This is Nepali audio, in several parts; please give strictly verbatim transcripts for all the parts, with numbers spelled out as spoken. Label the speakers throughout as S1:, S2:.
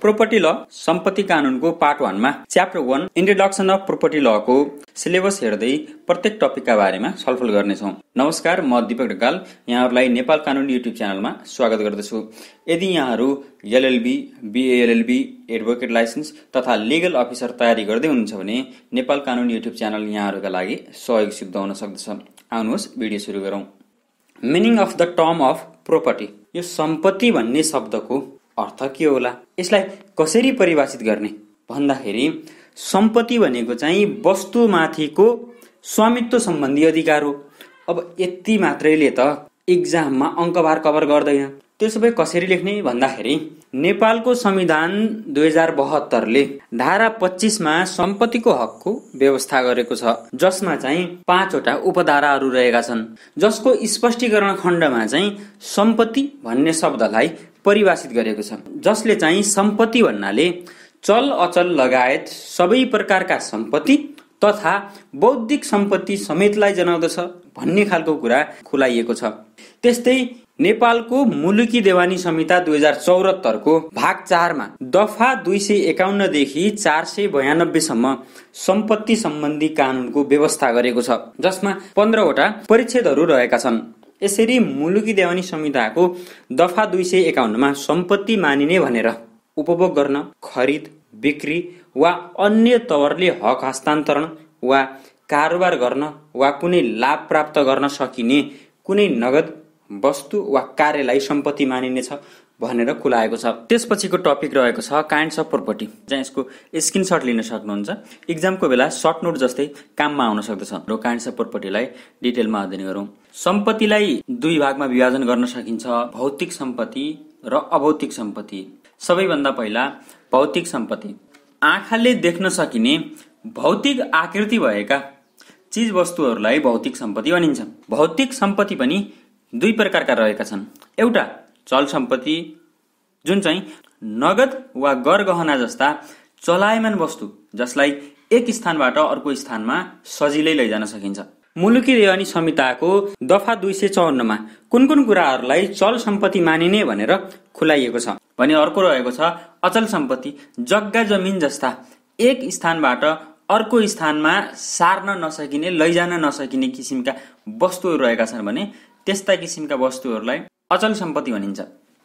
S1: प्रोपर्टी ल सम्पत्ति कानूनको पार्ट वन मा chapter one introduction of property law को सिलेबस हेर्दै प्रत्येक टपिकका बारेमा छलफल गर्नेछौँ। नमस्कार, म दीपक ढकाल यहाँहरूलाई नेपाल कानून युट्युब च्यानलमा स्वागत गर्दछु। यदि यहाँहरू एलएलबी, बीएलएलबी, एडभोकेट लाइसेन्स तथा लिगल अफिसर तयारी गर्दै हुनुहुन्छ भने नेपाल कानून युट्युब च्यानल यहाँहरूका लागि सहयोग सिद्ध हुन सक्दछ। आउनुहोस् भिडियो सुरु गरौँ। Meaning of the term of property. यो सम्पत्ति भन्ने शब्दको अर्थ के होला, यसलाई कसरी परिभाषित गर्ने भन्दाखेरि सम्पत्ति भनेको चाहिँ वस्तुमाथिको स्वामित्व सम्बन्धी अधिकार हो। अब यति मात्रैले त एक्जाममा अङ्कभार कभर गर्दैन। त्यसो भए कसरी लेख्ने भन्दाखेरि नेपालको संविधान दुई हजार बहत्तरले धारा पच्चीसमा सम्पत्तिको हकको व्यवस्था गरेको छ, जसमा चाहिँ पाँचवटा उपधाराहरू रहेका छन्, जसको स्पष्टीकरण खण्डमा चाहिँ सम्पत्ति भन्ने शब्दलाई परिभाषित गरेको छ, जसले चाहिँ सम्पत्ति भन्नाले चल अचल लगायत सबै प्रकारका सम्पत्ति तथा बौद्धिक सम्पत्ति समेतलाई जनाउँदछ भन्ने खालको कुरा खुलाइएको छ। त्यस्तै नेपालको मुलुकी देवानी संहिता दुई हजार चौहत्तरको भाग चारमा दफा दुई सय एकाउन्न देखि चार सय बयानब्बे सम्म सम्पत्ति सम्बन्धी कानूनको व्यवस्था गरेको छ, जसमा पन्ध्रवटा परिच्छेदहरू रहेका छन्। यसरी मुलुकी देवानी संहिताको दफा दुई सय एकाउन्नमा सम्पत्ति मानिने भनेर उपभोग गर्न, खरिद, बिक्री वा अन्य तवरले हक हस्तान्तरण वा कारोबार गर्न वा कुनै लाभ प्राप्त गर्न सकिने कुनै नगद वस्तु वा कार्यलाई सम्पत्ति मानिनेछ भनेर खुलाएको छ। त्यसपछिको टपिक रहेको छ काइन्ड्स अफ प्रोपर्टी, जहाँ यसको स्क्रिनशट लिन सक्नुहुन्छ। इक्जामको बेला सर्ट नोट जस्तै काममा आउन सक्दछ। र काइन्ड्स अफ प्रोपर्टीलाई डिटेलमा अध्ययन गरौँ। सम्पत्तिलाई दुई भागमा विभाजन गर्न सकिन्छ, भौतिक सम्पत्ति र अभौतिक सम्पत्ति। सबैभन्दा पहिला भौतिक सम्पत्ति। आँखाले देख्न सकिने भौतिक आकृति भएका चीज वस्तुहरूलाई भौतिक सम्पत्ति भनिन्छ। भौतिक सम्पत्ति पनि दुई प्रकारका रहेका छन्। एउटा चल सम्पत्ति, जुन चाहिँ नगद वा गरगहना जस्ता चलायमान वस्तु, जसलाई एक स्थानबाट अर्को स्थानमा सजिलै लैजान सकिन्छ। मुलुकी देवानी संहिताको दफा दुई सय चौवन्नमा कुन कुन कुराहरूलाई चल सम्पत्ति मानिने भनेर खुलाइएको छ भने अर्को रहेको छ अचल सम्पत्ति। जग्गा जमिन जस्ता एक स्थानबाट अर्को स्थानमा सार्न नसकिने, लैजान नसकिने किसिमका वस्तुहरू रहेका छन् भने त्यस्ता किसिमका वस्तुहरूलाई अचल सम्पत्ति भनिन्छ।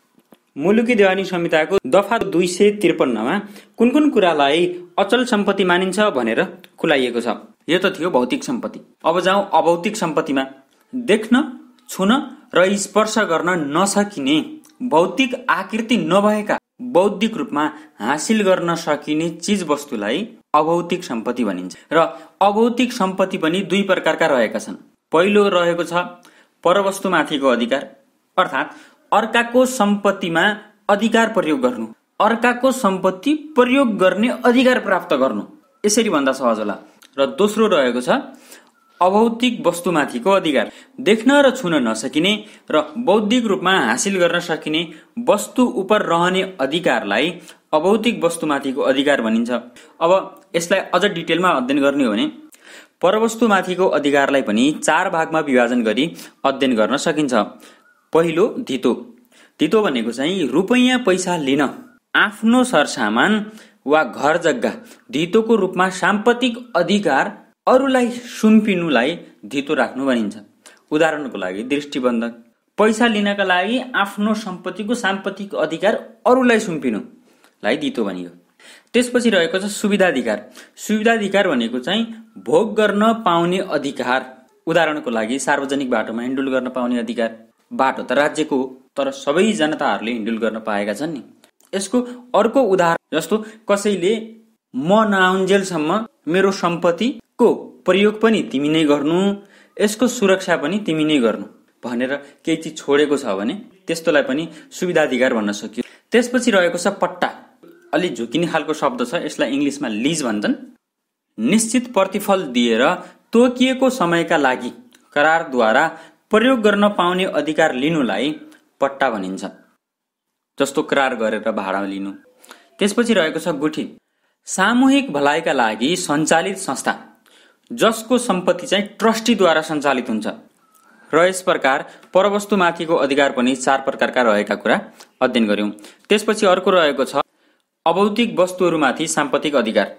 S1: मुलुकी देवानी संहिताको दफा दुई सय त्रिपन्नमा कुन कुन कुरालाई अचल सम्पत्ति मानिन्छ भनेर खुलाइएको छ। यो त थियो भौतिक सम्पत्ति। अब जाउँ अभौतिक सम्पत्तिमा। देख्न, छुन र स्पर्श गर्न नसकिने, भौतिक आकृति नभएका, बौद्धिक रूपमा हासिल गर्न सकिने चीज वस्तुलाई अभौतिक सम्पत्ति भनिन्छ। र अभौतिक सम्पत्ति पनि दुई प्रकारका रहेका छन्। पहिलो रहेको छ परवस्तुमाथिको अधिकार, अर्थात् अर्काको सम्पत्तिमा अधिकार प्रयोग गर्नु, अर्काको सम्पत्ति प्रयोग गर्ने अधिकार प्राप्त गर्नु, यसरी भन्दा सहज होला। र दोस्रो रहेको छ अभौतिक वस्तुमाथिको अधिकार। देख्न र छुन नसकिने र बौद्धिक रूपमा हासिल गर्न सकिने वस्तु उप रहने अधिकारलाई अभौतिक वस्तुमाथिको अधिकार भनिन्छ। अब यसलाई अझ डिटेलमा अध्ययन गर्ने हो भने परवस्तुमाथिको अधिकारलाई पनि चार भागमा विभाजन गरी अध्ययन गर्न सकिन्छ। पहिलो धितो। धितो भनेको चाहिँ रुपैयाँ पैसा लिन, आफ्नो सरसामान वा घर जग्गा धितोको रूपमा साम्पत्तिक अधिकार अरूलाई सुम्पिनुलाई धितो राख्नु भनिन्छ। उदाहरणको लागि दृष्टिबन्धक, पैसा लिनका लागि आफ्नो सम्पत्तिको साम्पत्तिक अधिकार अरूलाई सुम्पिनुलाई धितो भनियो। त्यसपछि रहेको छ सुविधाधिकार। सुविधाधिकार भनेको चाहिँ भोग गर्न पाउने अधिकार। उदाहरणको लागि सार्वजनिक बाटोमा हिँडुल गर्न पाउने अधिकार। बाटो त राज्यको हो, तर सबै जनताहरूले हिँडुल गर्न पाएका छन् नि। यसको अर्को उदाहरण जस्तो कसैले म नआउन्जेलसम्म मेरो सम्पत्तिको प्रयोग पनि तिमी नै गर्नु, यसको सुरक्षा पनि तिमी नै गर्नु भनेर केही चिज छोडेको छ भने त्यस्तोलाई पनि सुविधाधिकार भन्न सकियो। त्यसपछि रहेको छ पट्टा। अलि झुकिने खालको शब्द छ, यसलाई इङ्ग्लिसमा लिज भन्छन्। निश्चित प्रतिफल दिएर तोकिएको समयका लागि करारद्वारा प्रयोग गर्न पाउने अधिकार लिनुलाई पट्टा भनिन्छ, जस्तो करार गरेर भाडा लिनु। त्यसपछि रहेको छ गुठी। सामूहिक भलाइका लागि सञ्चालित संस्था, जसको सम्पत्ति चाहिँ ट्रस्टीद्वारा सञ्चालित हुन्छ। र यस प्रकार परवस्तुमाथिको अधिकार पनि चार प्रकारका रहेका कुरा अध्ययन गर्यौं। त्यसपछि अर्को रहेको छ अभौतिक वस्तुहरूमाथि साम्पत्तिक अधिकार।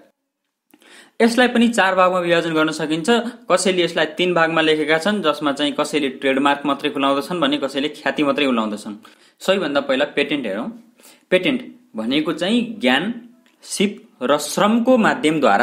S1: यसलाई पनि चार भागमा विभाजन गर्न सकिन्छ। कसैले यसलाई तीन भागमा लेखेका छन्, जसमा चाहिँ कसैले ट्रेडमार्क मात्रै खुलाउँदछन् भने कसैले ख्याति मात्रै खुलाउँदछन्। सबैभन्दा पहिला पेटेन्ट हेरौँ। पेटेन्ट भनेको चाहिँ ज्ञान, सिप र श्रमको माध्यमद्वारा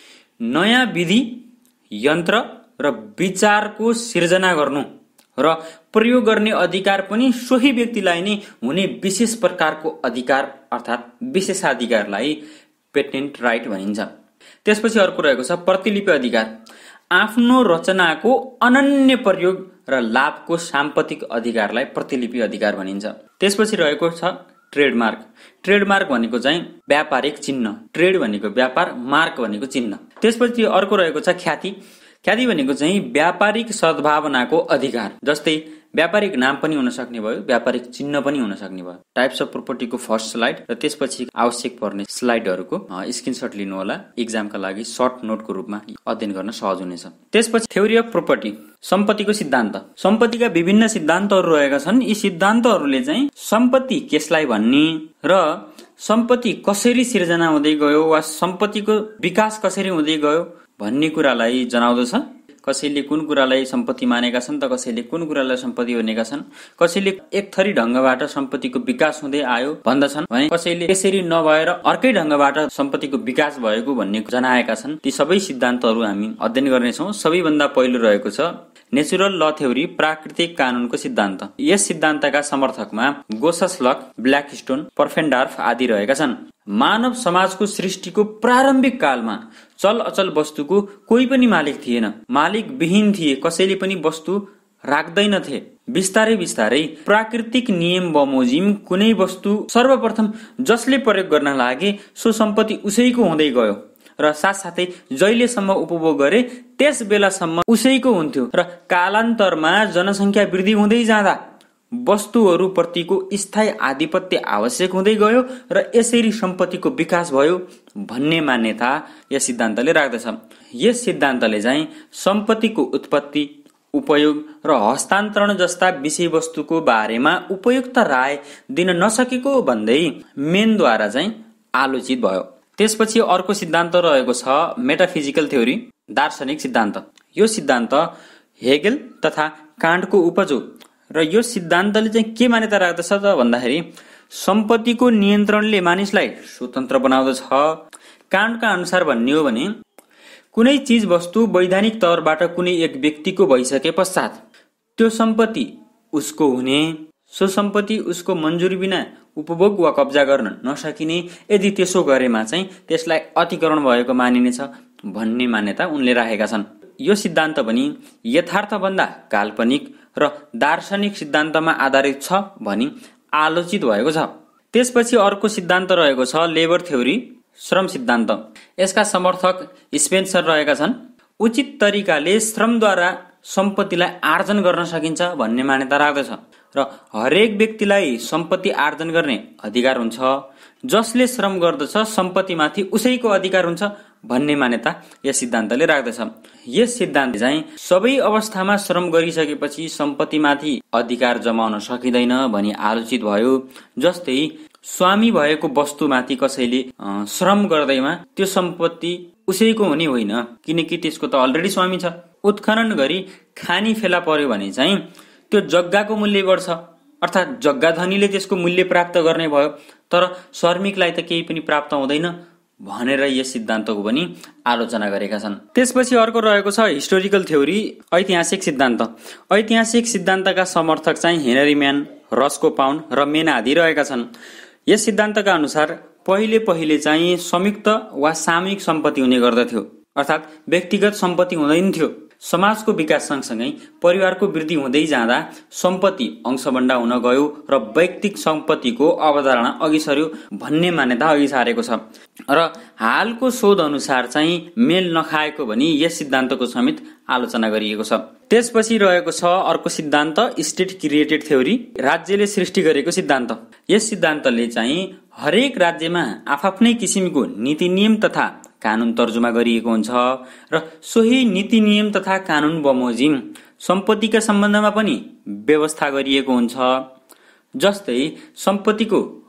S1: नयाँ विधि, यन्त्र र विचारको सिर्जना गर्नु र प्रयोग गर्ने अधिकार पनि सोही व्यक्तिलाई नै हुने विशेष प्रकारको अधिकार अर्थात् विशेषाधिकारलाई पेटेन्ट राइट भनिन्छ। त्यसपछि अर्को रहेको छ प्रतिलिपि अधिकार। आफ्नो रचनाको अनन्य प्रयोग र लाभको साम्पत्तिक अधिकारलाई प्रतिलिपि अधिकार भनिन्छ। त्यसपछि रहेको छ ट्रेडमार्क। ट्रेडमार्क भनेको चाहिँ व्यापारिक चिन्ह। ट्रेड भनेको व्यापार, मार्क भनेको चिन्ह। त्यसपछि अर्को रहेको छ ख्याति। ख्याति भनेको चाहिँ व्यापारिक सद्भावनाको अधिकार। जस्तै व्यापारिक नाम पनि हुन सक्ने भयो, व्यापारिक चिन्ह पनि हुन सक्ने भयो। टाइप्स अफ प्रोपर्टीको फर्स्ट स्लाइड र त्यसपछि आवश्यक पर्ने स्लाइडहरूको स्क्रिनशट लिनु होला। इक्जामका लागि सर्ट नोटको रूपमा अध्ययन गर्न सहज हुनेछ। त्यसपछि थ्योरी अफ प्रोपर्टी, सम्पत्तिको सिद्धान्त। सम्पत्तिका विभिन्न सिद्धान्तहरू रहेका छन्। यी सिद्धान्तहरूले चाहिँ सम्पत्ति केसलाई भन्ने र सम्पत्ति कसरी सिर्जना हुँदै गयो वा सम्पत्तिको विकास कसरी हुँदै गयो भन्ने कुरालाई जनाउँदछ। कसैले कुन कुरालाई सम्पत्ति मानेका छन् त कसैले कुन कुरालाई सम्पत्ति भनेका छन्। कसैले एक थरी ढंगबाट सम्पत्तिको विकास हुँदै आयो भन्दछन् भने कसैले त्यसरी नभएर अर्कै ढंगबाट सम्पत्तिको विकास भएको भन्ने जनाएका छन्। ती सबै सिद्धान्तहरू हामी अध्ययन गर्नेछौँ। सबैभन्दा पहिलो रहेको छ नेचुरल ल थ्योरी, प्राकृतिक कानूनको सिद्धान्त। यस सिद्धान्तका समर्थकमा गोससलक, ब्ल्याकस्टोन, पर्फेन्डार्फ आदि रहेका छन्। मानव समाजको सृष्टिको प्रारम्भिक कालमा चल अचल वस्तुको कोही पनि मालिक थिएन, मालिक विहीन थिए, कसैले पनि वस्तु राख्दैनथे। बिस्तारै बिस्तारै प्राकृतिक नियम बमोजिम कुनै वस्तु सर्वप्रथम जसले प्रयोग गर्न लागे सो सम्पत्ति उसैको हुँदै गयो र साथसाथै जहिलेसम्म उपभोग गरे त्यस बेलासम्म उसैको हुन्थ्यो र कालान्तरमा जनसङ्ख्या वृद्धि हुँदै जाँदा वस्तुहरू प्रतिको स्थायी आधिपत्य आवश्यक हुँदै गयो र यसरी सम्पत्तिको विकास भयो भन्ने मान्यता यस सिद्धान्तले राख्दछ। यस सिद्धान्तले चाहिँ सम्पत्तिको उत्पत्ति, उपयोग र हस्तान्तरण जस्ता विषयवस्तुको बारेमा उपयुक्त राय दिन नसकेको भन्दै मेनद्वारा चाहिँ आलोचित भयो। त्यसपछि अर्को सिद्धान्त रहेको छ मेटाफिजिकल थ्योरी, दार्शनिक सिद्धान्त। यो सिद्धान्त हेगेल तथा कान्टको उपज हो र यो सिद्धान्तले चाहिँ के मान्यता राख्दछ त भन्दाखेरि सम्पत्तिको नियन्त्रणले मानिसलाई स्वतन्त्र बनाउँदछ। कान्टका अनुसार भन्ने हो भने कुनै चीज वस्तु वैधानिक तौरबाट कुनै एक व्यक्तिको भइसके पश्चात त्यो सम्पत्ति उसको हुने, सो सम्पत्ति उसको मन्जुरी बिना उपभोग वा कब्जा गर्न नसकिने, यदि त्यसो गरेमा चाहिँ त्यसलाई अतिक्रमण भएको मानिनेछ भन्ने मान्यता उनले राखेका छन्। यो सिद्धान्त पनि यथार्थभन्दा काल्पनिक र दार्शनिक सिद्धान्तमा आधारित छ भनी आलोचित भएको छ। त्यसपछि अर्को सिद्धान्त रहेको छ लेबर थ्योरी, श्रम सिद्धान्त। यसका समर्थक स्पेन्सर रहेका छन्। उचित तरिकाले श्रमद्वारा सम्पत्तिलाई आर्जन गर्न सकिन्छ भन्ने मान्यता राख्दछ र हरेक व्यक्तिलाई सम्पत्ति आर्जन गर्ने अधिकार हुन्छ। जसले श्रम गर्दछ सम्पत्तिमाथि उसैको अधिकार हुन्छ भन्ने मान्यता यस सिद्धान्तले राख्दछ। यस सिद्धान्त चाहिँ सबै अवस्थामा श्रम गरिसकेपछि सम्पत्तिमाथि अधिकार जमाउन सकिँदैन भनी आलोचित भयो। जस्तै स्वामी भएको वस्तुमाथि कसैले श्रम गर्दैमा त्यो सम्पत्ति उसैको हुने होइन, किनकि त्यसको त अलरेडी स्वामी छ। उत्खनन गरी खानी फेला पर्यो भने चाहिँ त्यो जग्गाको मूल्य बढ्छ, अर्थात् जग्गा धनीले त्यसको मूल्य प्राप्त गर्ने भयो, तर श्रमिकलाई त केही पनि प्राप्त हुँदैन भनेर यस सिद्धान्तको पनि आलोचना गरेका छन्। त्यसपछि अर्को रहेको छ हिस्टोरिकल थ्योरी, ऐतिहासिक सिद्धान्त। ऐतिहासिक सिद्धान्तका समर्थक चाहिँ हेनरी म्यान, रस्को पाउन्ड र मेना आदि रहेका छन्। यस सिद्धान्तका अनुसार पहिले पहिले चाहिँ संयुक्त वा सामूहिक सम्पत्ति हुने गर्दथ्यो, अर्थात् व्यक्तिगत सम्पत्ति हुँदैन थियो। समाजको विकास सँगसँगै परिवारको वृद्धि हुँदै जाँदा सम्पत्ति अंशबण्डा हुन गयो र वैयक्तिक सम्पत्तिको अवधारणा अघि सर्यो भन्ने मान्यता अघि सारेको छ र हालको शोध अनुसार चाहिँ मेल नखाएको भनी यस सिद्धान्तको समेत आलोचना गरिएको छ। त्यसपछि रहेको छ अर्को सिद्धान्त स्टेट क्रिएटेड थ्योरी, राज्यले सृष्टि गरेको सिद्धान्त। यस सिद्धान्तले चाहिँ हरेक राज्यमा आफ्नै किसिमको नीति नियम तथा कानून तर्जुमा गरिएको हुन्छ र सोही नीति नियम तथा कानून बमोजिम सम्पत्तिका सम्बन्धमा पनि व्यवस्था गरिएको हुन्छ। जस्तै सम्पत्तिको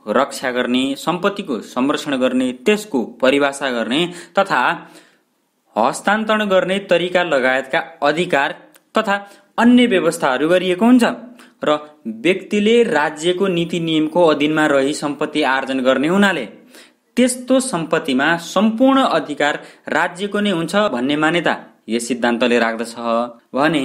S1: रक्षा गर्ने, सम्पत्तिको संरक्षण गर्ने, त्यसको परिभाषा गर्ने तथा हस्तान्तरण गर्ने तरिका लगायतका अधिकार तथा अन्य व्यवस्थाहरू गरिएको हुन्छ र व्यक्तिले राज्यको नीति नियमको अधीनमा रही सम्पत्ति आर्जन गर्ने हुनाले त्यस्तो सम्पत्तिमा सम्पूर्ण अधिकार राज्यको नै हुन्छ भन्ने मान्यता यस सिद्धान्तले राख्दछ भने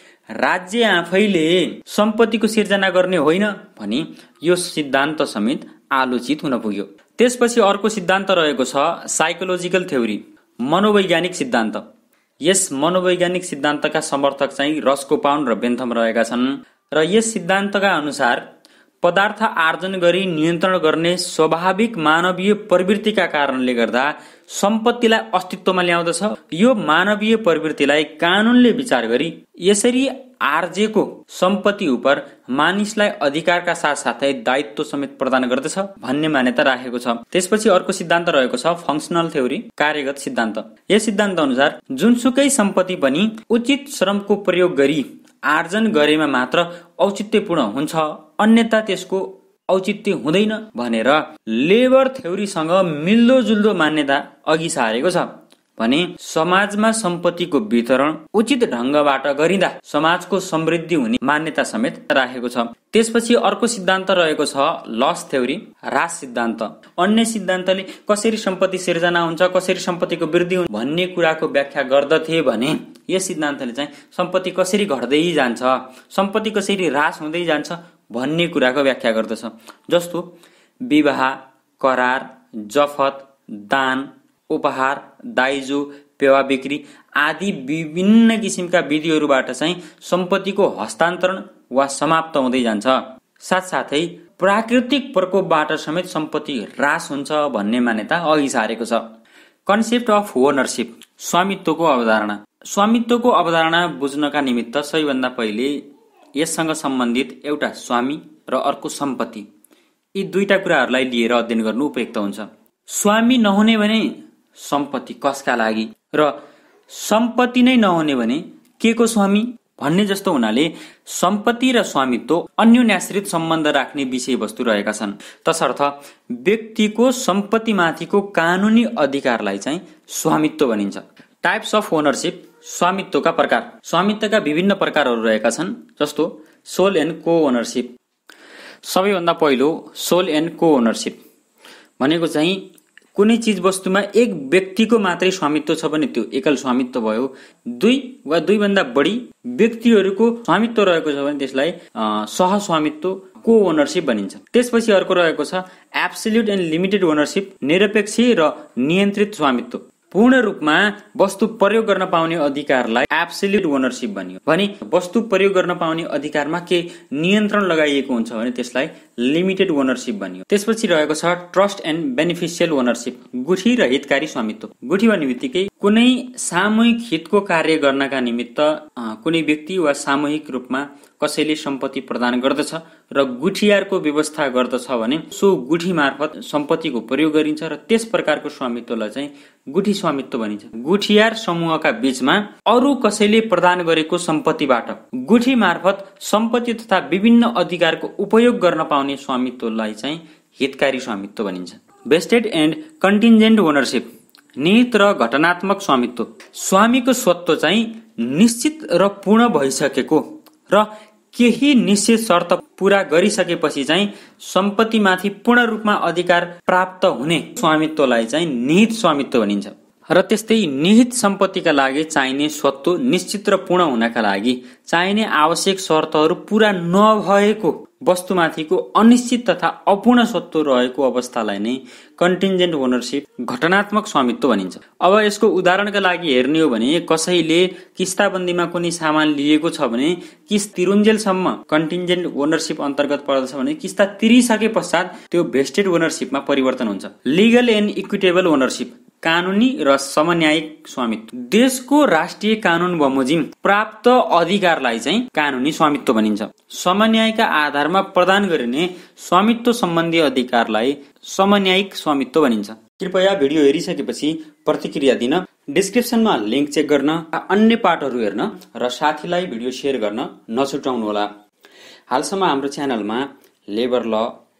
S1: राज्य आफैले सम्पत्तिको सिर्जना गर्ने होइन भनी यो सिद्धान्त समेत आलोचित हुन पुग्यो। त्यसपछि अर्को सिद्धान्त रहेको छ साइकोलोजिकल थ्योरी, मनोवैज्ञानिक सिद्धान्त। यस मनोवैज्ञानिक सिद्धान्तका समर्थक चाहिँ रस्कोपाउन र बेन्थम रहेका छन् र यस सिद्धान्तका अनुसार पदार्थ आर्जन गरी नियन्त्रण गर्ने स्वाभाविक मानवीय प्रवृत्तिका कारणले गर्दा सम्पत्तिलाई अस्तित्वमा ल्याउँदछ। यो मानवीय प्रवृत्तिलाई कानूनले विचार गरी यसरी आर्जेको सम्पत्ति उपर मानिसलाई अधिकारका साथसाथै दायित्व समेत प्रदान गर्दछ भन्ने मान्यता राखेको छ। त्यसपछि अर्को सिद्धान्त रहेको छ फङ्सनल थ्योरी, कार्यगत सिद्धान्त। यस सिद्धान्त अनुसार जुनसुकै सम्पत्ति पनि उचित श्रमको प्रयोग गरी आर्जन गरेमा मात्र औचित्यपूर्ण हुन्छ, अन्यथा त्यसको औचित्य हुँदैन भनेर लेबर थ्योरीसँग मिल्दोजुल्दो मान्यता अघि सारेको छ भने समाजमा सम्पत्तिको वितरण उचित ढंगबाट गरिँदा समाजको समृद्धि हुने मान्यता समेत राखेको छ। त्यसपछि अर्को सिद्धान्त रहेको छ लस थ्योरी, ह्रास सिद्धान्त। अन्य सिद्धान्तले कसरी सम्पत्ति सिर्जना हुन्छ, कसरी सम्पत्तिको वृद्धि हुन्छ भन्ने कुराको व्याख्या गर्दथे भने यस सिद्धान्तले चाहिँ सम्पत्ति कसरी घट्दै जान्छ, सम्पत्ति कसरी ह्रास हुँदै जान्छ भन्ने कुराको व्याख्या गर्दछ। जस्तो विवाह, करार, जफत, दान, उपहार, दाइजो, पेवा बिक्री आदि विभिन्न किसिमका विधिहरूबाट चाहिँ सम्पत्तिको हस्तान्तरण वा समाप्त हुँदै जान्छ। साथसाथै प्राकृतिक प्रकोपबाट समेत सम्पत्ति ह्रास हुन्छ भन्ने मान्यता अघि सारेको छ। कन्सेप्ट अफ ओनरशिप, स्वामित्वको अवधारणा। स्वामित्वको अवधारणा बुझ्नका निमित्त सबैभन्दा पहिले यससँग सम्बन्धित एउटा स्वामी र अर्को सम्पत्ति, यी दुईटा कुराहरूलाई लिएर अध्ययन गर्नु उपयुक्त हुन्छ। स्वामी नहुने भने सम्पत्ति कसका लागि र सम्पत्ति नै नहुने भने के को स्वामी भन्ने जस्तो हुनाले सम्पत्ति र स्वामित्व अन्योन्याश्रित सम्बन्ध राख्ने विषयवस्तु रहेका छन्। तसर्थ व्यक्तिको सम्पत्तिमाथिको कानुनी अधिकारलाई चाहिँ स्वामित्व भनिन्छ। टाइप्स अफ ओनरशिप, स्वामित्वका प्रकार। स्वामित्वका विभिन्न प्रकारहरू रहेका छन्, जस्तो सोल एन्ड को ओनरशिप। सबैभन्दा पहिलो सोल एन्ड को ओनरशिप भनेको चाहिँ कुनै चीज वस्तुमा एक व्यक्तिको मात्रै स्वामित्व छ भने त्यो एकल स्वामित्व भयो। दुई वा दुई भन्दा बढी व्यक्तिहरूको स्वामित्व रहेको छ भने त्यसलाई सहस्वामित्व, को ओनरशिप भनिन्छ। त्यसपछि अर्को रहेको छ एब्सोल्युट एन्ड लिमिटेड ओनरशिप, निरपेक्ष र नियन्त्रित स्वामित्व। पूर्ण रूपमा वस्तु प्रयोग गर्न पाउने अधिकारलाई एब्सोल्युट ओनरशिप भनियो भने वस्तु प्रयोग गर्न पाउने अधिकारमा के नियन्त्रण लगाइएको हुन्छ भने त्यसलाई लिमिटेड ओनरशिप भनियो। त्यसपछि रहेको छ ट्रस्ट एन्ड बेनिफिसियल ओनरशिप, गुठी र हितकारी स्वामित्व। गुठी भन्ने बित्तिकै कुनै सामूहिक हितको कार्य गर्नका निमित्त कुनै व्यक्ति वा सामूहिक रूपमा कसैले सम्पत्ति प्रदान गर्दछ र गुठियारको व्यवस्था गर्दछ भने सो गुठी मार्फत सम्पत्तिको प्रयोग गरिन्छ र त्यस प्रकारको स्वामित्वलाई चाहिँ गुठी स्वामित्व भनिन्छ। गुठियार समूहका बीचमा अरू कसैले प्रदान गरेको सम्पत्तिबाट गुठी मार्फत सम्पत्ति तथा विभिन्न अधिकारको उपयोग गर्न पाउने स्वामित्वलाई चाहिँ हितकारी स्वामित्व भनिन्छ। भेस्टेड एन्ड कन्टिन्जेन्ट ओनरशिप, निहित र घटनात्मक स्वामित्व। स्वामीको स्वत्व चाहिँ निश्चित र पूर्ण भइसकेको र केही निश्चित शर्त पूरा गरिसकेपछि चाहिँ सम्पत्तिमाथि पूर्ण रूपमा अधिकार प्राप्त हुने स्वामित्वलाई चाहिँ निहित स्वामित्व भनिन्छ। र त्यस्तै निहित सम्पत्तिका लागि चाहिने स्वत्व निश्चित र पूर्ण हुनका लागि चाहिने आवश्यक शर्तहरू पूरा नभएको वस्तुमाथिको अनिश्चित तथा अपूर्ण स्वत्व रहेको अवस्थालाई नै कन्टिन्जेन्ट ओनरशिप, घटनात्मक स्वामित्व भनिन्छ। अब यसको उदाहरणका लागि हेर्ने हो भने कसैले किस्ताबन्दीमा कुनै सामान लिएको छ भने किस्त तिरुन्जेलसम्म कन्टिन्जेन्ट ओनरशिप अन्तर्गत पर्दछ भने किस्ता तिरिसके पश्चात त्यो भेस्टेड ओनरशिपमा परिवर्तन हुन्छ। लिगल एन्ड इक्विटेबल ओनरशिप, कानुनी र समन्यायिक स्वामित्व। देशको राष्ट्रिय कानून बमोजिम प्राप्त अधिकारलाई चाहिँ कानुनी स्वामित्व भनिन्छ। समन्यायका आधारमा प्रदान गरिने स्वामित्व सम्बन्धी अधिकारलाई समन्यायिक स्वामित्व भनिन्छ। कृपया भिडियो हेरिसकेपछि प्रतिक्रिया दिन, डिस्क्रिप्सनमा लिंक चेक गर्न, अन्य पाठहरू हेर्न र साथीलाई भिडियो सेयर गर्न नछुटाउनुहोला। हालसम्म हाम्रो च्यानलमा labour law,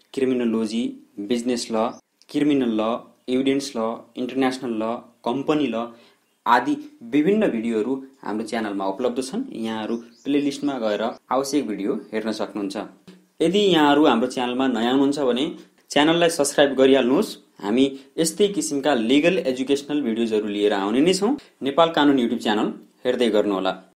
S1: criminology, business law, criminal law, evidence law, international law, company law आदि विभिन्न भिडियोहरू हाम्रो च्यानलमा उपलब्ध छन्। यहाँहरू प्लेलिस्टमा गएर आवश्यक भिडियो हेर्न सक्नुहुन्छ। यदि यहाँहरू हाम्रो च्यानलमा नयाँ हुनुहुन्छ भने च्यानललाई सब्स्क्राइब गरिहाल्नुहोस्। हामी यस्तै किसिमका लिगल एजुकेसनल भिडियोजहरू लिएर आउने नै छौँ। नेपाल कानुन युट्युब च्यानल हेर्दै गर्नुहोला।